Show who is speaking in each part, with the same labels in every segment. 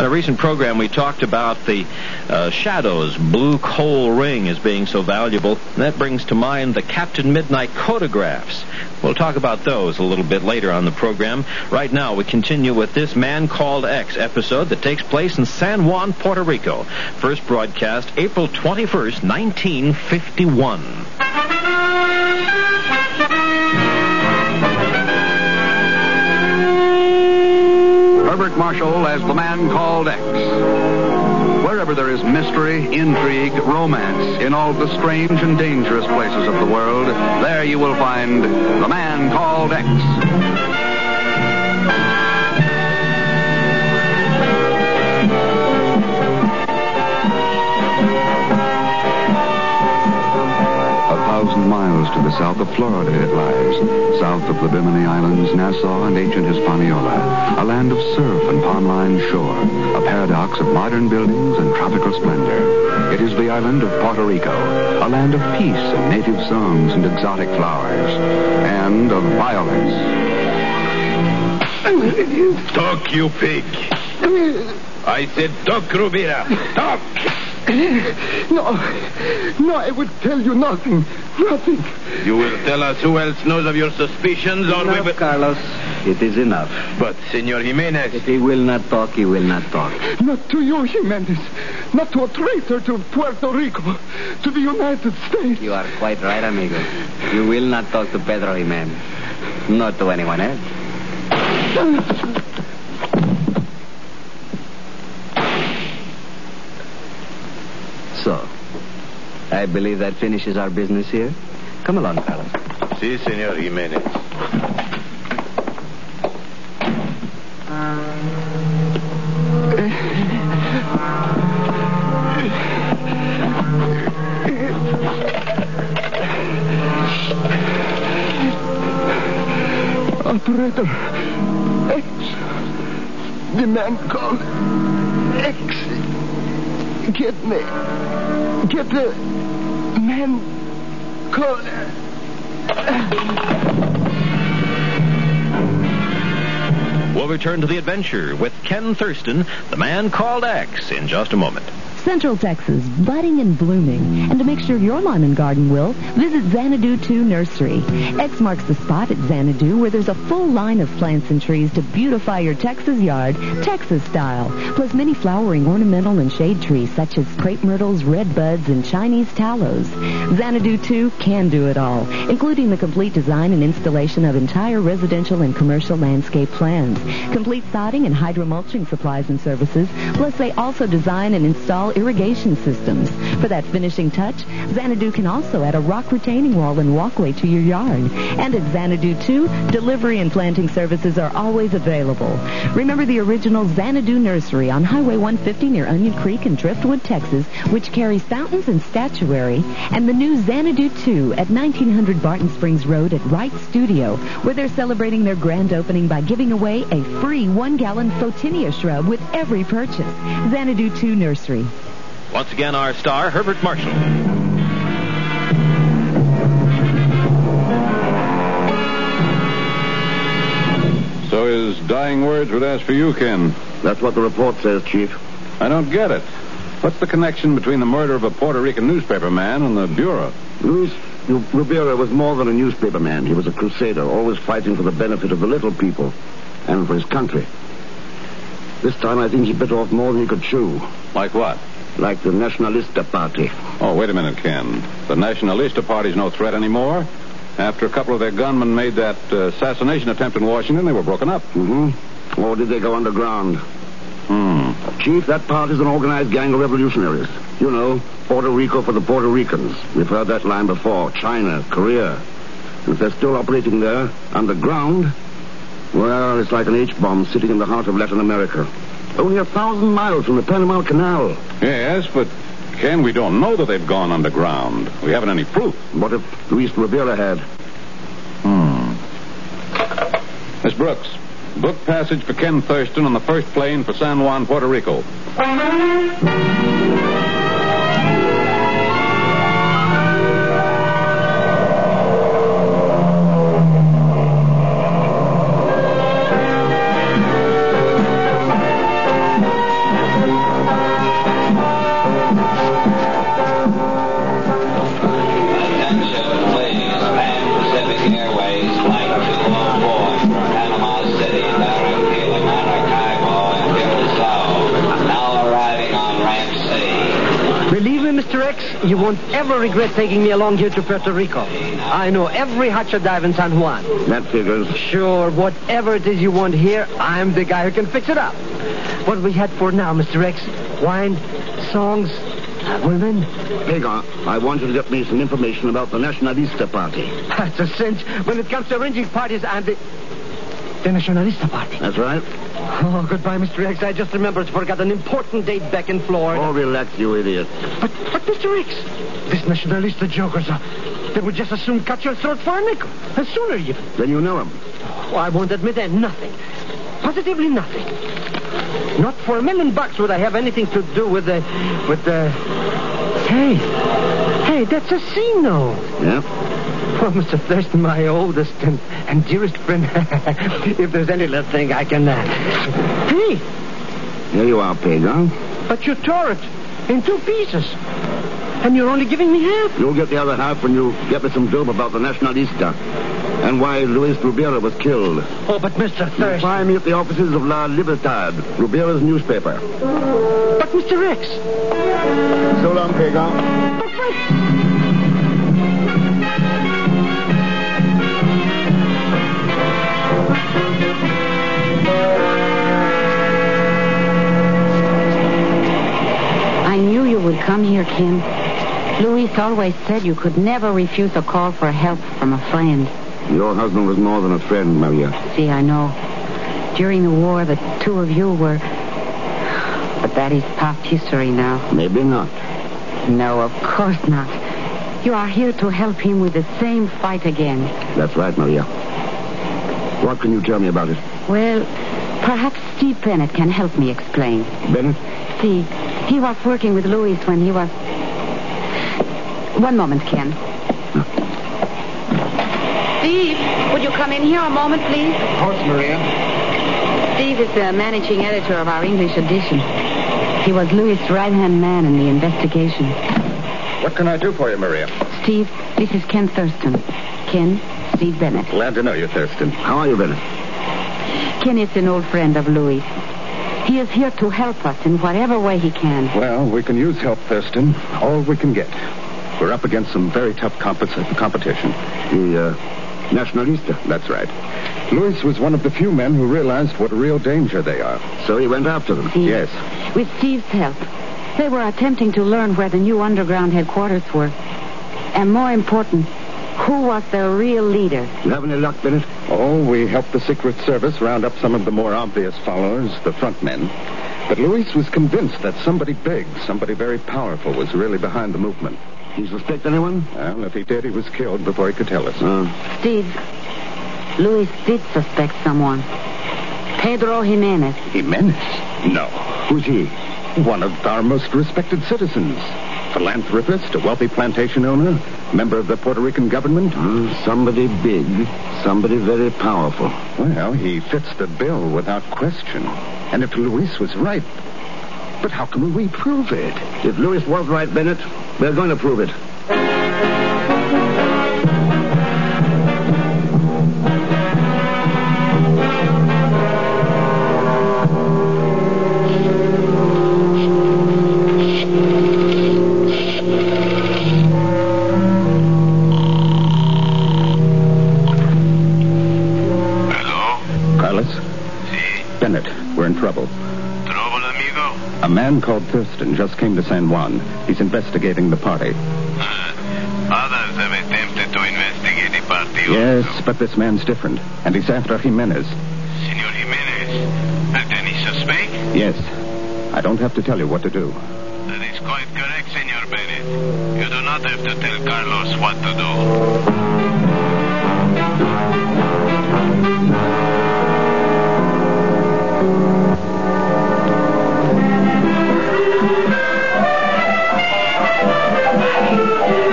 Speaker 1: a recent program, we talked about the shadows. Blue coal ring as being so valuable. And that brings to mind the Captain Midnight photographs. We'll talk about those a little bit later on the program. Right now, we continue with this Man Called X episode that takes place in San Juan, Puerto Rico. First broadcast April 21st, 1951.
Speaker 2: Herbert Marshall as the Man Called X. Wherever there is mystery, intrigue, romance, in all the strange and dangerous places of the world, there you will find the Man Called X. Miles to the south of Florida it lies, south of the Bimini Islands, Nassau, and ancient Hispaniola, a land of surf and palm-lined shore, a paradox of modern buildings and tropical splendor. It is the island of Puerto Rico, a land of peace and native songs and exotic flowers, and of violence.
Speaker 3: Talk, you pig. I said talk, Rubira. Talk.
Speaker 4: No, I would tell you nothing.
Speaker 3: You will tell us who else knows of your suspicions, or
Speaker 5: enough,
Speaker 3: we will...
Speaker 5: Carlos. It is enough.
Speaker 3: But, Senor Jimenez...
Speaker 5: If he will not talk, he will not talk.
Speaker 4: Not to you, Jimenez. Not to a traitor to Puerto Rico. To the United States.
Speaker 5: You are quite right, amigo. You will not talk to Pedro Jimenez. Not to anyone else. So, I believe that finishes our business here. Come along, Carlos.
Speaker 3: Si, Senor Jimenez.
Speaker 4: Operator X. The Man Called X. Get the Man Called
Speaker 1: We'll return to the adventure with Ken Thurston, the Man Called X, in just a moment.
Speaker 6: Central Texas, budding and blooming. And to make sure your lawn and garden will, visit Xanadu 2 Nursery. X marks the spot at Xanadu where there's a full line of plants and trees to beautify your Texas yard, Texas style. Plus many flowering ornamental and shade trees such as crepe myrtles, red buds, and Chinese tallows. Xanadu 2 can do it all, including the complete design and installation of entire residential and commercial landscape plans, complete sodding and hydromulching supplies and services. Plus they also design and install irrigation systems. For that finishing touch, Xanadu can also add a rock retaining wall and walkway to your yard. And at Xanadu 2, delivery and planting services are always available. Remember the original Xanadu Nursery on Highway 150 near Onion Creek in Driftwood, Texas, which carries fountains and statuary, and the new Xanadu 2 at 1900 Barton Springs Road at Wright Studio, where they're celebrating their grand opening by giving away a free 1-gallon Photinia shrub with every purchase. Xanadu 2 Nursery.
Speaker 1: Once again, our star, Herbert Marshall.
Speaker 7: So his dying words would ask for you, Ken.
Speaker 8: That's what the report says, Chief.
Speaker 7: I don't get it. What's the connection between the murder of a Puerto Rican newspaper man and the Bureau?
Speaker 8: Luis Rubira was more than a newspaper man. He was a crusader, always fighting for the benefit of the little people and for his country. This time I think he bit off more than he could chew.
Speaker 7: Like what?
Speaker 8: Like the Nacionalista Party.
Speaker 7: Oh, wait a minute, Ken. The Nacionalista Party's no threat anymore. After a couple of their gunmen made that assassination attempt in Washington, they were broken up.
Speaker 8: Mm-hmm. Or did they go underground? Chief, that party's an organized gang of revolutionaries. You know, Puerto Rico for the Puerto Ricans. We've heard that line before. China, Korea. If they're still operating there, underground, well, it's like an H-bomb sitting in the heart of Latin America. Only 1,000 miles from the Panama Canal.
Speaker 7: Yes, but, Ken, we don't know that they've gone underground. We haven't any proof.
Speaker 8: What if Luis Rubira had?
Speaker 7: Miss Brooks, book passage for Ken Thurston on the first plane for San Juan, Puerto Rico.
Speaker 9: X, you won't ever regret taking me along here to Puerto Rico. I know every hacha dive in San Juan.
Speaker 8: That figures.
Speaker 9: Sure, whatever it is you want here, I'm the guy who can fix it up. What we had for now, Mr. X? Wine, songs, women?
Speaker 8: Pagan, I want you to get me some information about the Nacionalista Party.
Speaker 9: That's a cinch. When it comes to arranging parties, I'm the Nacionalista Party.
Speaker 8: That's right.
Speaker 9: Oh, goodbye, Mr. X. I just remembered to forget an important date back in Florida.
Speaker 8: Oh, relax, you idiot.
Speaker 9: But Mr. X, these Nacionalista jokers, they would just as soon cut your throat for a nickel. And sooner, even.
Speaker 8: Then you know him.
Speaker 9: Oh, I won't admit that. Nothing. Positively nothing. Not for $1 million would I have anything to do with the... Hey, that's a Cino.
Speaker 8: Yeah?
Speaker 9: Oh, Mr. Thurston, my oldest and dearest friend. If there's any little thing I can... Hey!
Speaker 8: Here you are, Pagan.
Speaker 9: But you tore it in 2 pieces. And you're only giving me half.
Speaker 8: You'll get the other half when you get me some dope about the Nacionalista and why Luis Rubira was killed.
Speaker 9: Oh, but Mr. Thurston...
Speaker 8: Find me at the offices of La Libertad, Rubira's newspaper.
Speaker 9: But Mr. X...
Speaker 8: So long, Pagan.
Speaker 10: I knew you would come here, Ken. Luis always said you could never refuse a call for help from a friend.
Speaker 8: Your husband was more than a friend, Maria.
Speaker 10: See, I know. During the war, the 2 of you were... But that is past history now.
Speaker 8: Maybe not.
Speaker 10: No, of course not. You are here to help him with the same fight again.
Speaker 8: That's right, Maria. What can you tell me about it?
Speaker 10: Well, perhaps Steve Bennett can help me explain.
Speaker 8: Bennett?
Speaker 10: Steve, he was working with Luis when he was... One moment, Ken. Steve, would you come in here a moment, please?
Speaker 8: Of course, Maria.
Speaker 10: Steve is the managing editor of our English edition. He was Luis' right-hand man in the investigation.
Speaker 7: What can I do for you, Maria?
Speaker 10: Steve, this is Ken Thurston. Ken, Steve Bennett.
Speaker 7: Glad to know you, Thurston.
Speaker 8: How are you, Bennett?
Speaker 10: Ken is an old friend of Luis. He is here to help us in whatever way he can.
Speaker 11: Well, we can use help, Thurston. All we can get. We're up against some very tough competition.
Speaker 8: The Nacionalista.
Speaker 11: That's right. Luis was one of the few men who realized what a real danger they are.
Speaker 8: So he went after them?
Speaker 10: Steve,
Speaker 11: yes.
Speaker 10: With Steve's help, they were attempting to learn where the new underground headquarters were. And more important, who was their real leader.
Speaker 8: You have any luck, Bennett?
Speaker 11: Oh, we helped the Secret Service round up some of the more obvious followers, the front men. But Luis was convinced that somebody big, somebody very powerful, was really behind the movement.
Speaker 8: Do you suspect anyone?
Speaker 11: Well, if he did, he was killed before he could tell us.
Speaker 10: Steve, Luis did suspect someone. Pedro Jimenez.
Speaker 11: Jimenez? No.
Speaker 8: Who's he?
Speaker 11: One of our most respected citizens. Philanthropist, a wealthy plantation owner, member of the Puerto Rican government.
Speaker 8: Somebody big, somebody very powerful.
Speaker 11: Well, he fits the bill without question. And if Luis was right... But how can we prove it?
Speaker 8: If Luis was right, Bennett, we're going to prove it.
Speaker 11: We're in trouble.
Speaker 3: Trouble, amigo?
Speaker 11: A man called Thurston just came to San Juan. He's investigating the party.
Speaker 3: Others have attempted to investigate the party
Speaker 11: Yes,
Speaker 3: also.
Speaker 11: but this man's different. And he's after Jimenez.
Speaker 3: Senor Jimenez, has any suspect?
Speaker 11: Yes. I don't have to tell you what to do.
Speaker 3: That is quite correct, Senor Bennett. You do not have to tell Carlos what to do.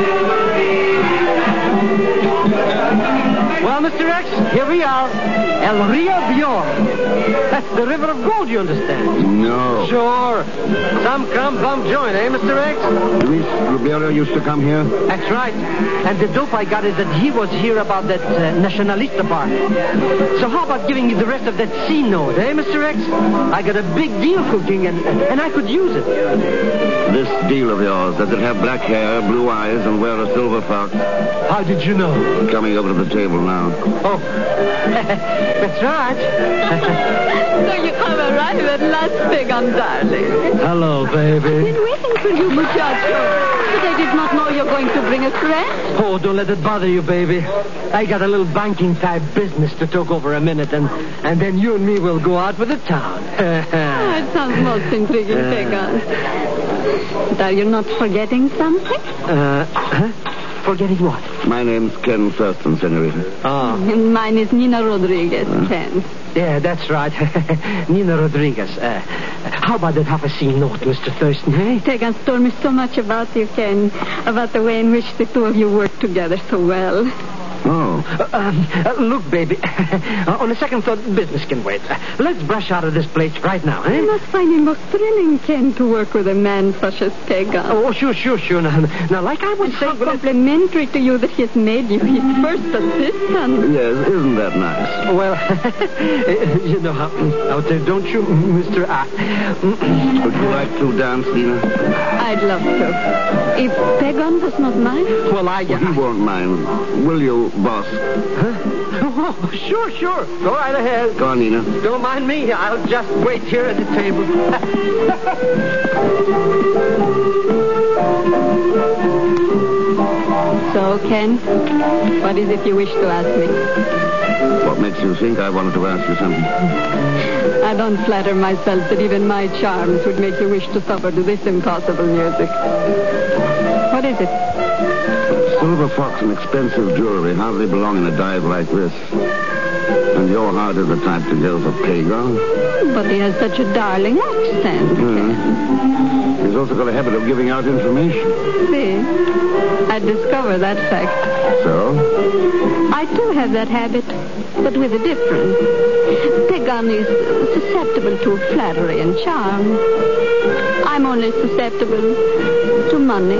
Speaker 9: Well, Mr. X, here we are. El Rio Bior. That's the river of gold, you understand?
Speaker 8: No.
Speaker 9: Sure. Some bum joint, eh, Mr. X?
Speaker 8: Luis Rubera used to come here?
Speaker 9: That's right. And the dope I got is that he was here about that Nacionalista party. So how about giving you the rest of that C note, eh, Mr. X? I got a big deal cooking, and I could use it.
Speaker 8: This deal of yours, does it have black hair, blue eyes, and wear a silver fox?
Speaker 9: How did you know?
Speaker 8: Coming over to the table now.
Speaker 9: Oh, that's right.
Speaker 12: So you have arrived at last, Pegan, darling.
Speaker 9: Hello, baby.
Speaker 12: I've been waiting for you, muchacho. But I did not know you were going to bring a friend.
Speaker 9: Oh, don't let it bother you, baby. I got a little banking-type business to talk over a minute, and then you and me will go out with the town.
Speaker 12: It sounds most intriguing, Pegan. But are you not forgetting something?
Speaker 9: Forgetting what?
Speaker 8: My name's Ken Thurston, senorita.
Speaker 9: Oh.
Speaker 12: And mine is Nina Rodriguez, Ken.
Speaker 9: Yeah, that's right. Nina Rodriguez. How about that half a C note, Mr. Thurston, eh?
Speaker 12: Pegan told me so much about you, Ken. About the way in which the two of you work together so well.
Speaker 8: Oh.
Speaker 9: Look, baby. On a second thought, business can wait. Let's brush out of this place right now, eh?
Speaker 12: I must find it most thrilling, Ken, to work with a man such as Pegan.
Speaker 9: Oh, sure. Now, like I was
Speaker 12: It's
Speaker 9: saying...
Speaker 12: so complimentary to you that he has made you his first assistant.
Speaker 8: Yes, isn't that nice?
Speaker 9: Well, you know how to, don't you, Mr.
Speaker 8: Would you like to dance, Nina?
Speaker 12: I'd love to. If Pegan does not mind.
Speaker 9: Well,
Speaker 8: He won't mind. Will you, boss?
Speaker 9: Huh? Oh, sure. Go right ahead.
Speaker 8: Go on, Nina.
Speaker 9: Don't mind me. I'll just wait here at the table.
Speaker 12: So, Ken, what is it you wish to ask me?
Speaker 8: What makes you think I wanted to ask you something?
Speaker 12: I don't flatter myself that even my charms would make you wish to suffer to this impossible music. What is it?
Speaker 8: Silver fox and expensive jewelry hardly belong in a dive like this. And your heart is the type to go for Pegan.
Speaker 12: But he has such a darling accent.
Speaker 8: He's also got a habit of giving out information.
Speaker 12: See, I discovered that fact.
Speaker 8: So?
Speaker 12: I too have that habit, but with a difference. Pegan is susceptible to flattery and charm. I'm only susceptible to money.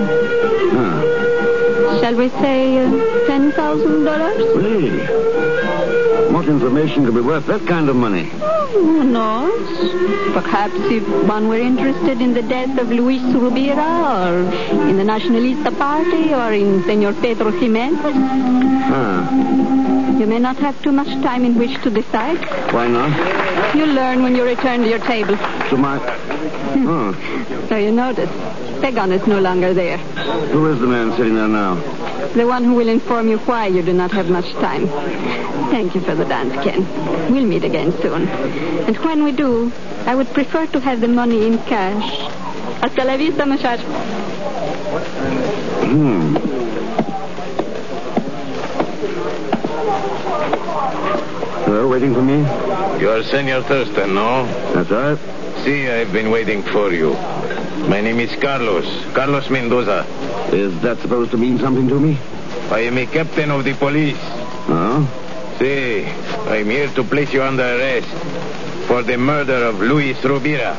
Speaker 12: Shall we say $10,000?
Speaker 8: Really? What information could be worth that kind of money?
Speaker 12: Who knows? Perhaps if one were interested in the death of Luis Rubira, or in the Nacionalista Party, or in Senor Pedro Jimenez. You may not have too much time in which to decide.
Speaker 8: Why not?
Speaker 12: You'll learn when you return to your table.
Speaker 8: To my...
Speaker 12: So you notice, Pegan is no longer there.
Speaker 8: Who is the man sitting there now?
Speaker 12: The one who will inform you why you do not have much time. Thank you for the dance, Ken. We'll meet again soon. And when we do, I would prefer to have the money in cash. Hasta la vista, muchacho.
Speaker 8: Hello, waiting for me?
Speaker 3: You're Senor Thurston, no?
Speaker 8: That's right.
Speaker 3: See, I've been waiting for you. My name is Carlos Mendoza.
Speaker 8: Is that supposed to mean something to me?
Speaker 3: I am a captain of the police.
Speaker 8: Oh?
Speaker 3: See, I'm here to place you under arrest for the murder of Luis Rubira.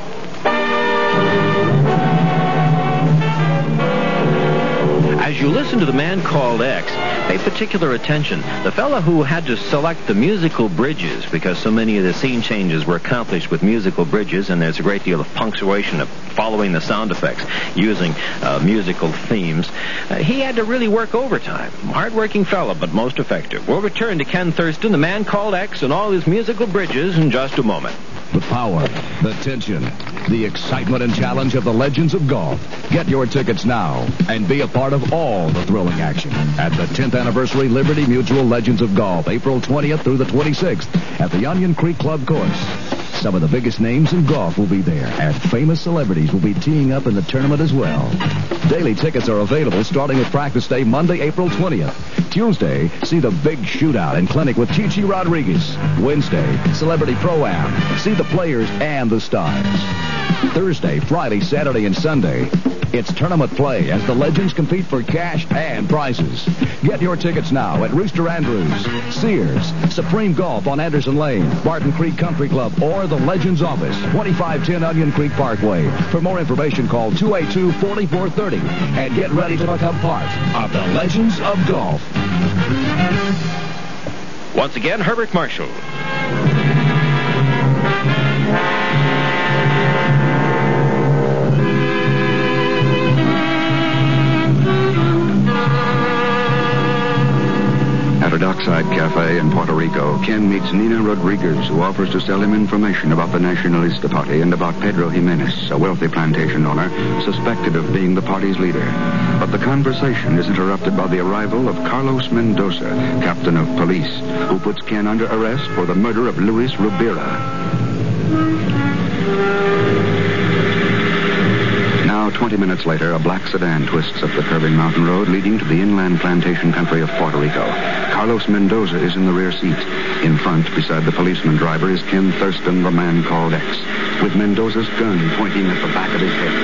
Speaker 1: As you listen to The Man Called X, pay particular attention. The fellow who had to select the musical bridges, because so many of the scene changes were accomplished with musical bridges, and there's a great deal of punctuation of following the sound effects using musical themes. He had to really work overtime. Hard-working fellow, but most effective. We'll return to Ken Thurston, The Man Called X, and all his musical bridges in just a moment.
Speaker 13: The power, the tension, the excitement and challenge of the Legends of Golf. Get your tickets now and be a part of all the thrilling action at the 10th Anniversary Liberty Mutual Legends of Golf, April 20th through the 26th at the Onion Creek Club course. Some of the biggest names in golf will be there, and famous celebrities will be teeing up in the tournament as well. Daily tickets are available starting with practice day Monday, April 20th. Tuesday, see the big shootout and clinic with Chichi Rodriguez. Wednesday, Celebrity Pro-Am. See the players and the stars. Thursday, Friday, Saturday, and Sunday, It's tournament play as the legends compete for cash and prizes. Get your tickets now at Rooster Andrews, Sears, Supreme Golf on Anderson Lane, Barton Creek Country Club, or the Legends office, 2510 Onion Creek Parkway. For more information, call 282-4430 and get ready to become part of the Legends of Golf.
Speaker 1: Once again, Herbert Marshall.
Speaker 2: At a dockside cafe in Puerto Rico, Ken meets Nina Rodriguez, who offers to sell him information about the Nacionalista Party and about Pedro Jimenez, a wealthy plantation owner suspected of being the party's leader. But the conversation is interrupted by the arrival of Carlos Mendoza, captain of police, who puts Ken under arrest for the murder of Luis Rubira. Now, 20 minutes later, a black sedan twists up the curving mountain road leading to the inland plantation country of Puerto Rico. Carlos Mendoza is in the rear seat. In front, beside the policeman driver, is Ken Thurston, the man called X, with Mendoza's gun pointing at the back of his head.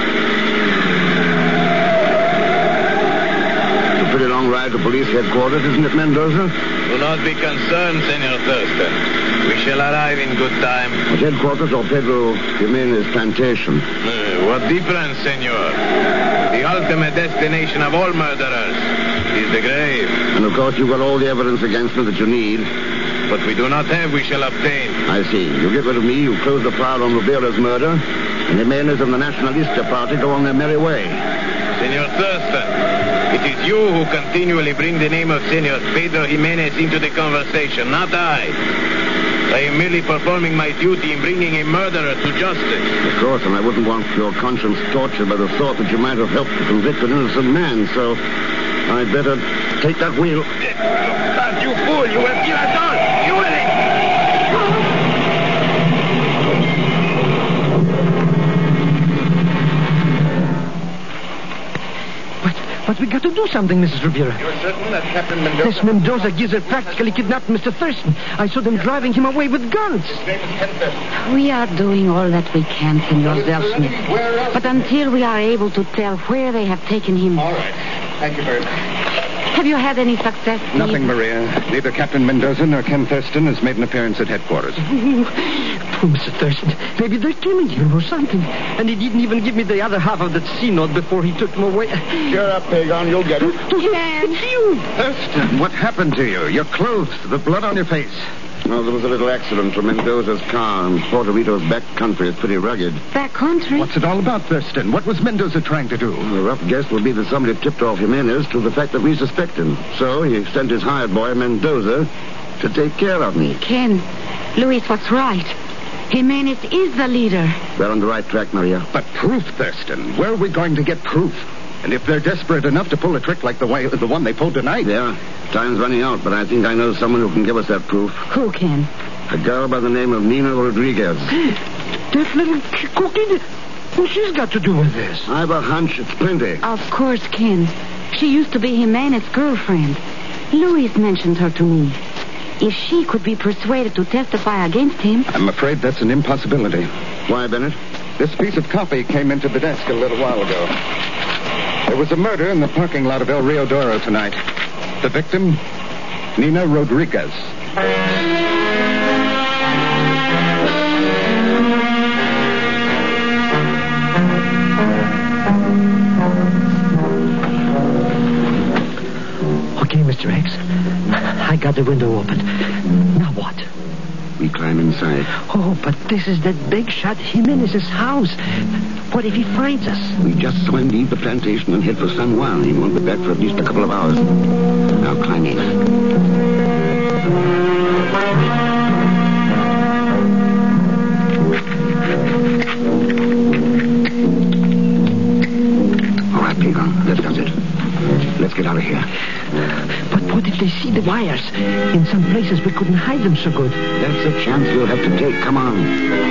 Speaker 8: It's a pretty long ride to police headquarters, isn't it, Mendoza?
Speaker 3: Do not be concerned, Senor Thurston. We shall arrive in good time.
Speaker 8: At headquarters or Pedro Jimenez plantation?
Speaker 3: What difference, senor? The ultimate destination of all murderers is the grave.
Speaker 8: And of course you've got all the evidence against me that you need.
Speaker 3: What we do not have, we shall obtain.
Speaker 8: I see. You get rid of me, you close the file on Rubira's murder, and Jimenez and the Nacionalista Party go on their merry way.
Speaker 3: Senor Thurston, it is you who continually bring the name of Senor Pedro Jimenez into the conversation, not I. I am merely performing my duty in bringing a murderer to justice.
Speaker 8: Of course, and I wouldn't want your conscience tortured by the thought that you might have helped to convict an innocent man, so I'd better take that wheel.
Speaker 3: You fool! You will kill us all! You will!
Speaker 9: But we got to do something, Mrs. Rubira.
Speaker 3: You're certain that Captain Mendoza...
Speaker 9: This Mendoza geezer practically kidnapped Mr. Thurston. I saw them driving him away with guns.
Speaker 3: His name is Ken Thurston.
Speaker 10: We are doing all that we can, Senor Zelsmith. But until we are able to tell where they have taken him...
Speaker 3: All right. Thank you very much.
Speaker 10: Have you had any success, Steve?
Speaker 11: Nothing, Maria. Neither Captain Mendoza nor Ken Thurston has made an appearance at headquarters.
Speaker 9: Poor Mr. Thurston. Maybe they're killing him or something. And he didn't even give me the other half of that C note before he took him away.
Speaker 8: Cheer up, Pagan. You'll get it.
Speaker 10: It's
Speaker 9: you.
Speaker 11: Thurston, what happened to you? Your clothes, the blood on your face.
Speaker 8: No, there was a little accident to Mendoza's car, and Puerto Rico's back country is pretty rugged.
Speaker 10: Back country?
Speaker 11: What's it all about, Thurston? What was Mendoza trying to do?
Speaker 8: The rough guess will be that somebody tipped off Jimenez to the fact that we suspect him. So he sent his hired boy, Mendoza, to take care of me.
Speaker 10: Ken, Luis was right. Jimenez is the leader.
Speaker 8: We're on the right track, Maria.
Speaker 11: But proof, Thurston. Where are we going to get proof? And if they're desperate enough to pull a trick like the one they pulled tonight...
Speaker 8: Yeah, time's running out, but I think I know someone who can give us that proof.
Speaker 10: Who can?
Speaker 8: A girl by the name of Nina Rodriguez.
Speaker 9: That little cookie... What's she's got to do with this?
Speaker 8: I have a hunch it's plenty.
Speaker 10: Of course, Ken. She used to be Jimenez's girlfriend. Luis mentioned her to me. If she could be persuaded to testify against him...
Speaker 11: I'm afraid that's an impossibility.
Speaker 8: Why, Bennett?
Speaker 11: This piece of copy came into the desk a little while ago. There was a murder in the parking lot of El Rio Doro tonight. The victim, Nina Rodriguez.
Speaker 9: Okay, Mr. X. I got the window open. Now what?
Speaker 8: We climb inside.
Speaker 9: Oh, but this is that big shot Jimenez's house. What if he finds us?
Speaker 8: We just saw him leave the plantation and head for San Juan. He won't be back for at least a couple of hours. Now climb in. All right, Pagan, that does it. Let's get out of here.
Speaker 9: But what if they see the wires? In some places we couldn't hide them so good.
Speaker 8: That's a chance we'll have to take. Come on.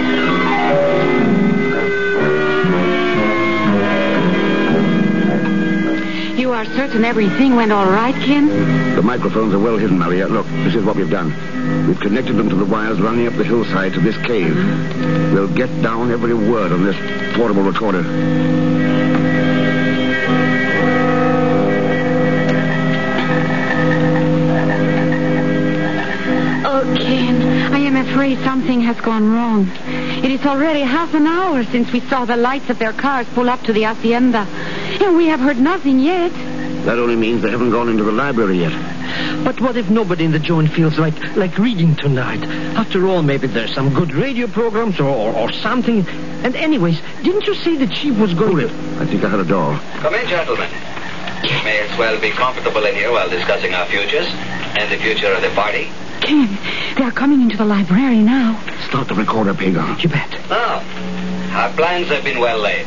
Speaker 10: You are certain everything went all right, Ken?
Speaker 8: The microphones are well hidden, Maria. Look, this is what we've done. We've connected them to the wires running up the hillside to this cave. We'll get down every word on this portable recorder.
Speaker 10: Oh, Ken, I am afraid something has gone wrong. It is already half an hour since we saw the lights of their cars pull up to the hacienda. And we have heard nothing yet.
Speaker 8: That only means they haven't gone into the library yet.
Speaker 9: But what if nobody in the joint feels like reading tonight? After all, maybe there's some good radio programs or something. And anyways, didn't you say the chief was going to...
Speaker 8: I think I heard a door.
Speaker 14: Come in, gentlemen. May as well be comfortable in here while discussing our futures and the future of the party.
Speaker 10: Ken, they are coming into the library now.
Speaker 8: Start the recorder, Pagan.
Speaker 9: You bet.
Speaker 14: Now, our plans have been well laid.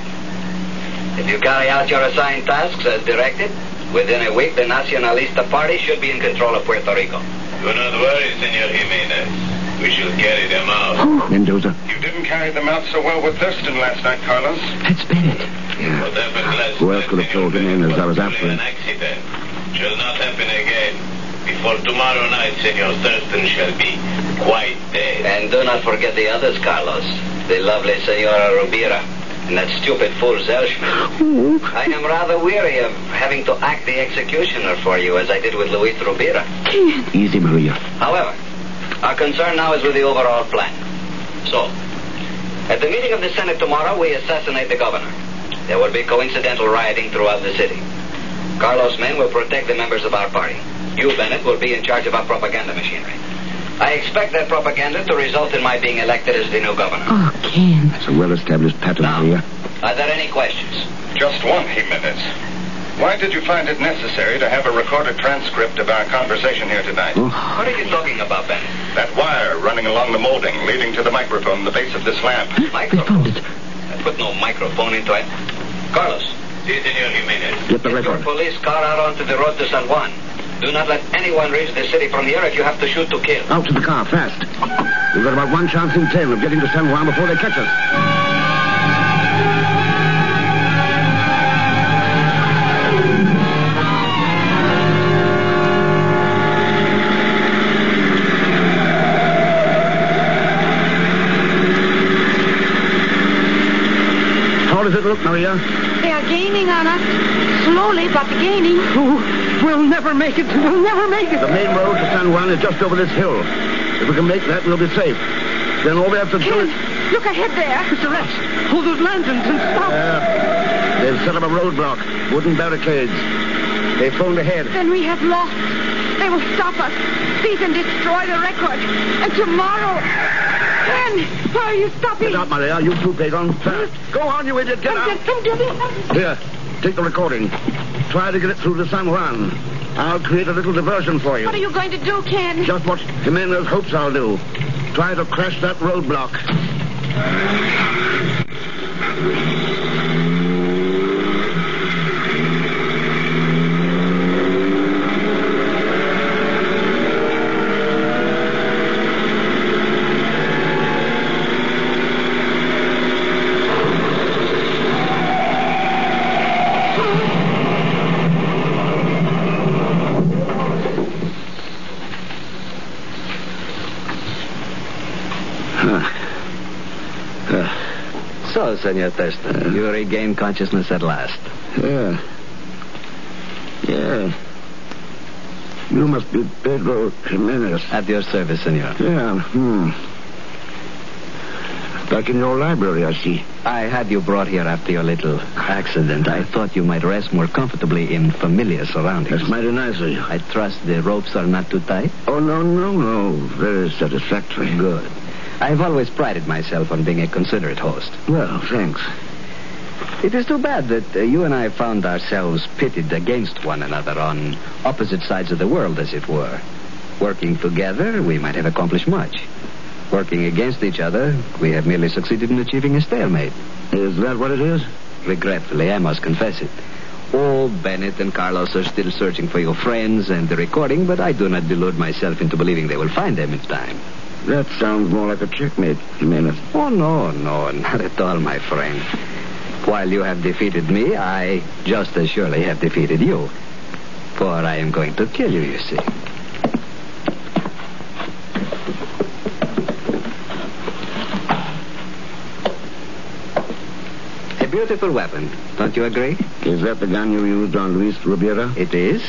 Speaker 14: If you carry out your assigned tasks as directed, within a week the Nacionalista Party should be in control of Puerto Rico.
Speaker 3: Do not worry, Senor Jimenez. We shall carry them out.
Speaker 8: Mendoza.
Speaker 11: You didn't carry them out so well with Thurston last night, Carlos.
Speaker 9: That's Bennett.
Speaker 8: Yeah.
Speaker 3: What happened last
Speaker 8: Who else could have told him as I was after him?
Speaker 3: An accident. Shall not happen again. Before tomorrow night, Senor Thurston shall be quite dead.
Speaker 14: And do not forget the others, Carlos. The lovely Senora Rubira and that stupid fool Zelschman. I am rather weary of having to act the executioner for you as I did with Luis Rubira.
Speaker 8: Easy, Maria.
Speaker 14: However, our concern now is with the overall plan. So, at the meeting of the Senate tomorrow, we assassinate the governor. There will be coincidental rioting throughout the city. Carlos' men will protect the members of our party. You, Bennett, will be in charge of our propaganda machinery. I expect that propaganda to result in my being elected as the new governor.
Speaker 10: Oh, Ken.
Speaker 8: That's a well-established pattern, Maria.
Speaker 14: Are there any questions?
Speaker 11: Just one, Jimenez. Why did you find it necessary to have a recorded transcript of our conversation here tonight?
Speaker 14: What are you talking about, Bennett?
Speaker 11: That wire running along the molding leading to the microphone in the base of this lamp.
Speaker 14: Microphone? I put no microphone into it. Carlos.
Speaker 3: Si, Senor Jimenez.
Speaker 8: Get the
Speaker 14: Get your
Speaker 8: record.
Speaker 14: police car out onto the road to San Juan. Do not let anyone reach the city from here if you have to shoot to kill.
Speaker 8: Out to the car, fast. We've got about one chance in 10 of getting to San Juan before they catch us. How does it look, Maria?
Speaker 10: They are gaining on us. Slowly, but gaining.
Speaker 9: We'll never make it. We'll never make it.
Speaker 8: The main road to San Juan is just over this hill. If we can make that, we'll be safe. Then all we have to do is...
Speaker 10: Look ahead there.
Speaker 9: Mr. Rex, hold those lanterns and stop.
Speaker 8: They've set up a roadblock. Wooden barricades. They phoned ahead.
Speaker 10: Then we have lost. They will stop us, seize and destroy the record. And tomorrow... Ken, why are you stopping?
Speaker 8: Get out, Maria. You too, Pagon. Fast. Go on, you idiot. Get out. Here, take the recording. Try to get it through to San Juan. I'll create a little diversion for you.
Speaker 10: What are you going to do, Ken?
Speaker 8: Just what Jimenez hopes I'll do. Try to crash that roadblock.
Speaker 5: So, Senor Thurston, you regain consciousness at last.
Speaker 8: Yeah. You must be Pedro Jimenez.
Speaker 5: At your service, senor.
Speaker 8: Yeah, Back in your library, I see.
Speaker 5: I had you brought here after your little accident. I thought you might rest more comfortably in familiar surroundings.
Speaker 8: That's mighty nice of you.
Speaker 5: I trust the ropes are not too tight?
Speaker 8: Oh, no. Very satisfactory.
Speaker 5: Good. I've always prided myself on being a considerate host.
Speaker 8: Well, thanks.
Speaker 5: It is too bad that you and I found ourselves pitted against one another on opposite sides of the world, as it were. Working together, we might have accomplished much. Working against each other, we have merely succeeded in achieving a stalemate.
Speaker 8: Is that what it is?
Speaker 5: Regretfully, I must confess it. Oh, Bennett and Carlos are still searching for your friends and the recording, but I do not delude myself into believing they will find them in time.
Speaker 8: That sounds more like a checkmate, Jimenez.
Speaker 5: Oh, no, not at all, my friend. While you have defeated me, I just as surely have defeated you. For I am going to kill you see. beautiful weapon. Don't you agree?
Speaker 8: Is that the gun you used on Luis Ribeira?
Speaker 5: It is.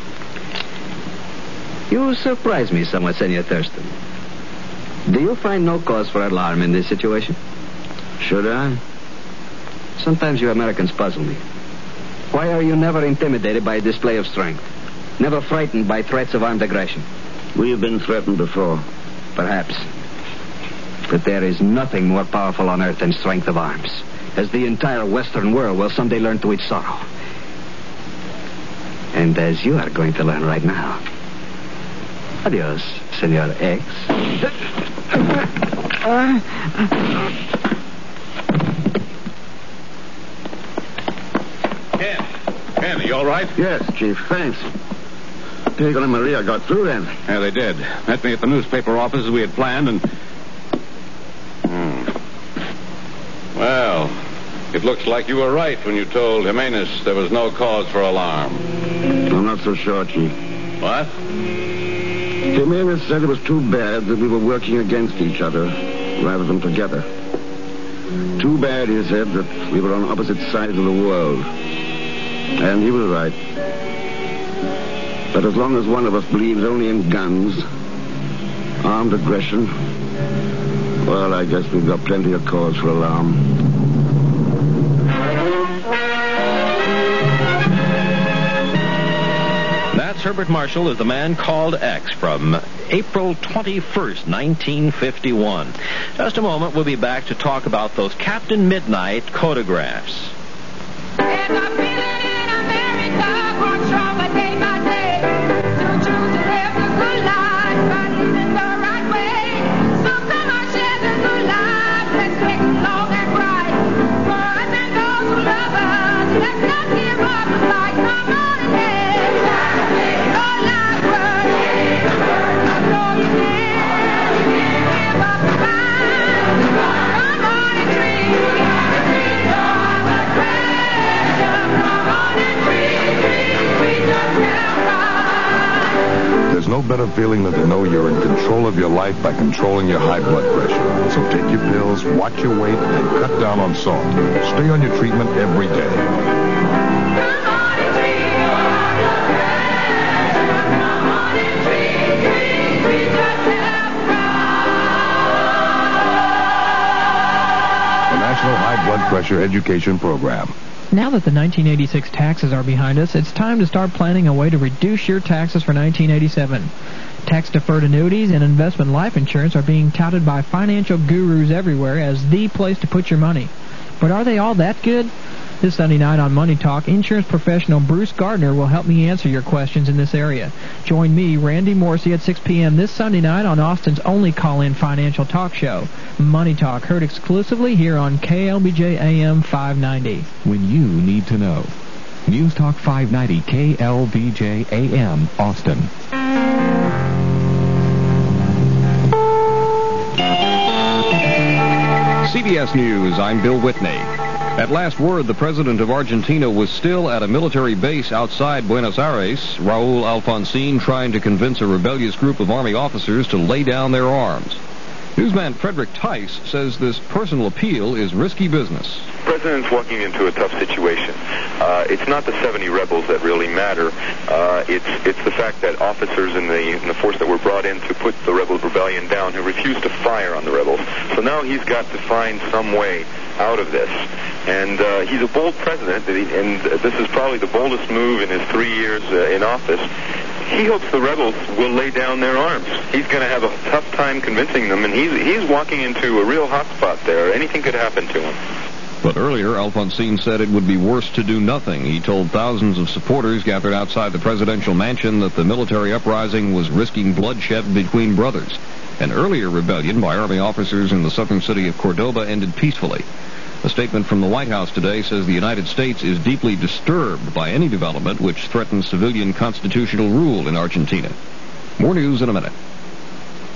Speaker 5: You surprise me somewhat, Senor Thurston. Do you find no cause for alarm in this situation?
Speaker 8: Should I?
Speaker 5: Sometimes you Americans puzzle me. Why are you never intimidated by a display of strength? Never frightened by threats of armed aggression?
Speaker 8: We've been threatened before.
Speaker 5: Perhaps. But there is nothing more powerful on earth than strength of arms, as the entire Western world will someday learn to its sorrow. And as you are going to learn right now. Adios, Senor X.
Speaker 7: Ken, are you all right?
Speaker 8: Yes, Chief, thanks. Pagan and Maria got through then.
Speaker 7: Yeah, they did. Met me at the newspaper office as we had planned, and... Well, it looks like you were right when you told Jimenez there was no cause for alarm.
Speaker 8: I'm not so sure, Chief.
Speaker 7: What?
Speaker 8: Jimenez said it was too bad that we were working against each other rather than together. Too bad, he said, that we were on opposite sides of the world. And he was right. But as long as one of us believes only in guns, armed aggression, well, I guess we've got plenty of cause for alarm.
Speaker 1: That's Herbert Marshall as the man called X from April 21st, 1951. Just a moment, we'll be back to talk about those Captain Midnight photographs.
Speaker 15: No better feeling than to know you're in control of your life by controlling your high blood pressure. So take your pills, watch your weight, and cut down on salt. Stay on your treatment every day. The National High Blood Pressure Education Program.
Speaker 16: Now that the 1986 taxes are behind us, it's time to start planning a way to reduce your taxes for 1987. Tax-deferred annuities and investment life insurance are being touted by financial gurus everywhere as the place to put your money. But are they all that good? This Sunday night on Money Talk, insurance professional Bruce Gardner will help me answer your questions in this area. Join me, Randy Morsey, at 6 p.m. this Sunday night on Austin's only call-in financial talk show, Money Talk, heard exclusively here on KLBJ AM 590.
Speaker 13: When you need to know. News Talk 590 KLBJ AM, Austin. CBS News, I'm Bill Whitney. At last word, the president of Argentina was still at a military base outside Buenos Aires, Raul Alfonsín trying to convince a rebellious group of Army officers to lay down their arms. Newsman Frederick Tice says this personal appeal is risky business.
Speaker 17: The president's walking into a tough situation. It's not the 70 rebels that really matter. It's the fact that officers in the force that were brought in to put the rebel rebellion down who refused to fire on the rebels. So now he's got to find some way out of this. And he's a bold president, and this is probably the boldest move in his 3 years in office. He hopes the rebels will lay down their arms. He's going to have a tough time convincing them, and he's walking into a real hot spot there. Anything could happen to him.
Speaker 13: But earlier, Alfonsín said it would be worse to do nothing. He told thousands of supporters gathered outside the presidential mansion that the military uprising was risking bloodshed between brothers. An earlier rebellion by Army officers in the southern city of Cordoba ended peacefully. A statement from the White House today says the United States is deeply disturbed by any development which threatens civilian constitutional rule in Argentina. More news in a minute.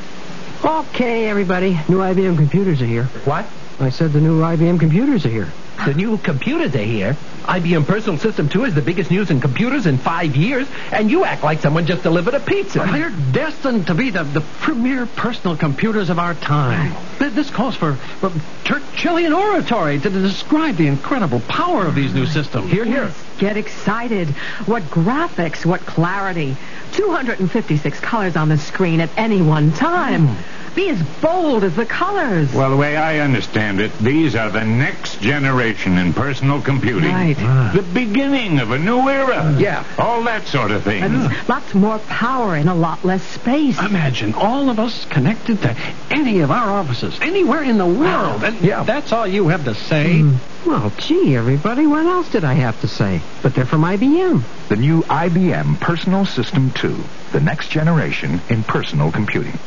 Speaker 9: Okay, everybody. New IBM computers are here. What? I said the new IBM computers are here.
Speaker 18: The new computers are here. IBM Personal System 2 is the biggest news in computers in 5 years, and you act like someone just delivered a pizza.
Speaker 19: They're destined to be the premier personal computers of our time. This calls for Churchillian oratory to describe the incredible power of these new systems.
Speaker 18: Here.
Speaker 20: Get excited. What graphics, what clarity. 256 colors on the screen at any one time. Be as bold as the colors.
Speaker 21: Well, the way I understand it, these are the next generation in personal computing.
Speaker 20: Right.
Speaker 21: The beginning of a new era.
Speaker 19: Yeah.
Speaker 21: All that sort of thing.
Speaker 20: Lots more power in a lot less space.
Speaker 19: Imagine all of us connected to any of our offices, anywhere in the world. And that's all you have to say?
Speaker 9: Well, gee, everybody, what else did I have to say? But they're from IBM.
Speaker 22: The new IBM Personal System 2, the next generation in personal computing.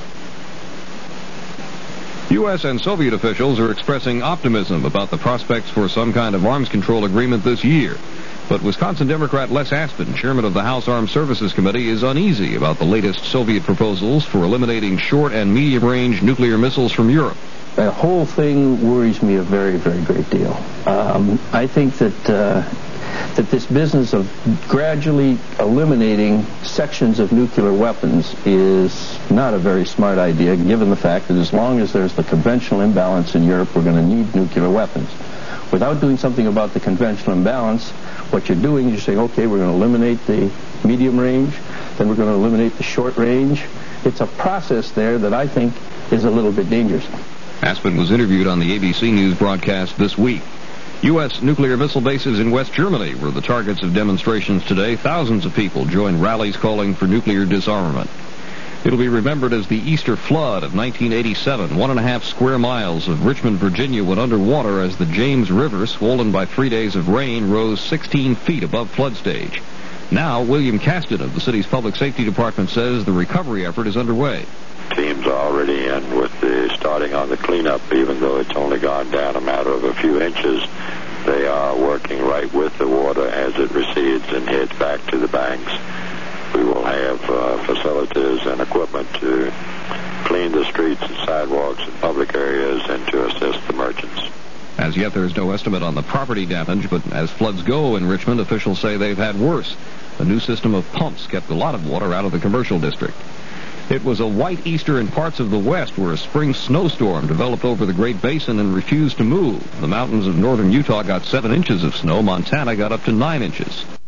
Speaker 23: U.S. and Soviet officials are expressing optimism about the prospects for some kind of arms control agreement this year. But Wisconsin Democrat Les Aspin, chairman of the House Armed Services Committee, is uneasy about the latest Soviet proposals for eliminating short and medium-range nuclear missiles from Europe.
Speaker 24: The whole thing worries me a very, very great deal. I think that this business of gradually eliminating sections of nuclear weapons is not a very smart idea, given the fact that as long as there's the conventional imbalance in Europe, we're going to need nuclear weapons. Without doing something about the conventional imbalance, what you're doing is you're saying, okay, we're going to eliminate the medium range, then we're going to eliminate the short range. It's a process there that I think is a little bit dangerous.
Speaker 23: Aspin was interviewed on the ABC News broadcast this week. U.S. nuclear missile bases in West Germany were the targets of demonstrations today. Thousands of people joined rallies calling for nuclear disarmament. It'll be remembered as the Easter flood of 1987. 1.5 square miles of Richmond, Virginia went underwater as the James River, swollen by 3 days of rain, rose 16 feet above flood stage. Now, William Caston of the city's public safety department says the recovery effort is underway.
Speaker 25: Teams are already in with starting on the cleanup, even though it's only gone down a matter of a few inches. They are working right with the water as it recedes and heads back to the banks. We will have facilities and equipment to clean the streets and sidewalks and public areas and to assist the merchants.
Speaker 23: As yet, there is no estimate on the property damage, but as floods go in Richmond, officials say they've had worse. A new system of pumps kept a lot of water out of the commercial district. It was a white Easter in parts of the west where a spring snowstorm developed over the Great Basin and refused to move. The mountains of northern Utah got 7 inches of snow. Montana got up to 9 inches.